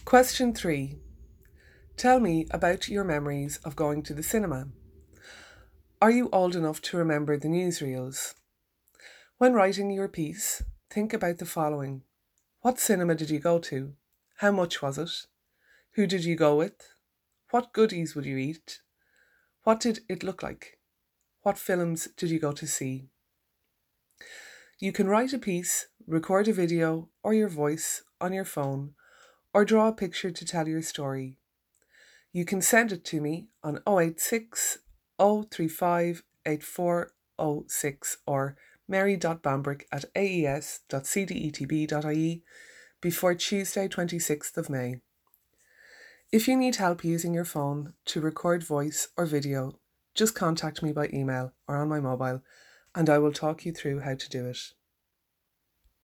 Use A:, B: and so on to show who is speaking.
A: Question 3. Tell me about your memories of going to the cinema. Are you old enough to remember the newsreels? When writing your piece, think about the following. What cinema did you go to? How much was it? Who did you go with? What goodies would you eat? What did it look like? What films did you go to see? You can write a piece, record a video or your voice on your phone, or draw a picture to tell your story. You can send it to me on 086 035 8406 or mary.bambrick@aes.cdetb.ie before Tuesday 26th of May. If you need help using your phone to record voice or video, just contact me by email or on my mobile and I will talk you through how to do it.